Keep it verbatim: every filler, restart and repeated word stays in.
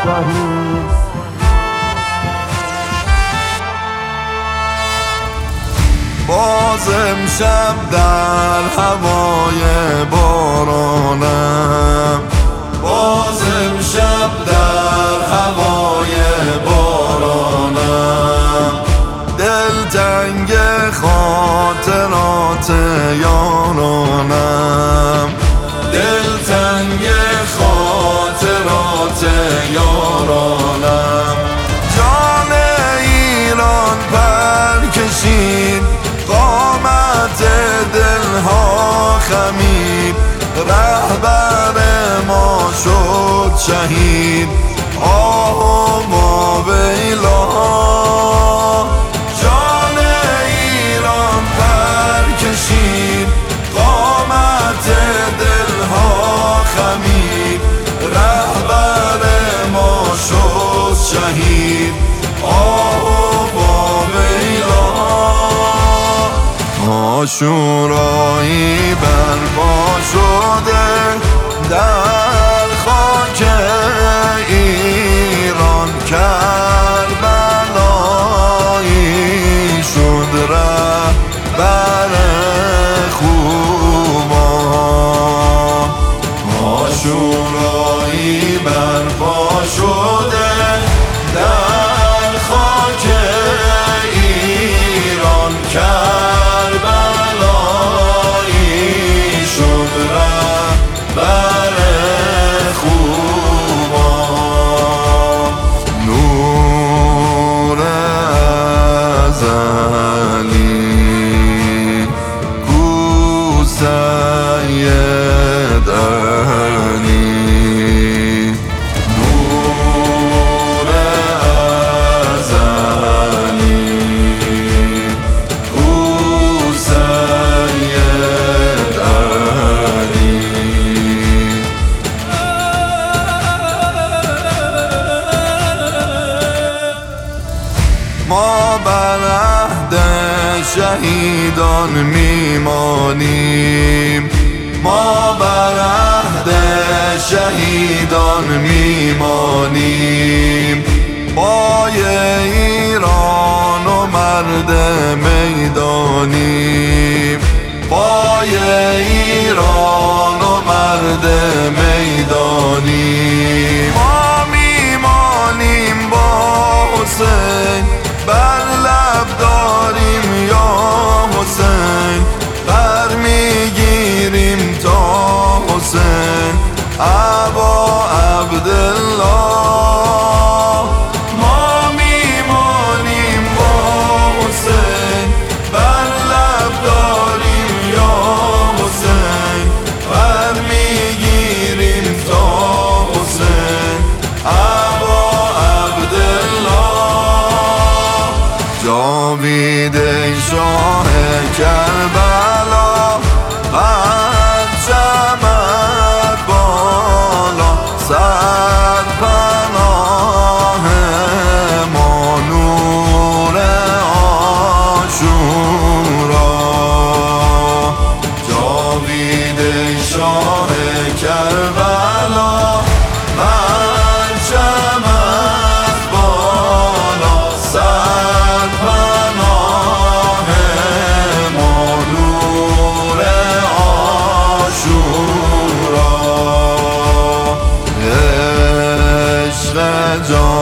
باز امشب در هوای بارانم، باز امشب در هوای بارانم، دلتنگ خاطرات یارانم، دلتنگ خاطرات یارانم. جان ایران پر کشید، قامت دلها خمید، رهبر ما شد شهید. آه ما ویلا، جان ایران پر کشید، قامت دلها خمید، رهبر ما شد شهید. آه ما ویلا، عاشورایی برپا شده در خاک ایران، کربلایی شد رهبر خوبان. عاشورایی برپا شده در خاک ایران، کربلایی شد رهبر خوبان. نور ازلی کو سید علی، نور ازلی کو سید علی. ما بر عهد شهیدان میمانیم، ما بر عهد شهیدان میمانیم. پای ایران و مرد میدانیم، پای ایران و مرد میدانیم. ما میمانیم با حسین، بر لب داریم یا حسین، بر میگیریم تا حسین ابا عبدالله. ما میمانیم با حسین، بر لب داریم یا حسین، بر میگیریم تا حسین ابا عبدالله. جاوید شاه کربلا، پرچمت بالا، صد پناه ما نور عاشورا. جاوید شاه کربلا، پرچمت بالا، صد پناه ما نور عاشورا. عشق جان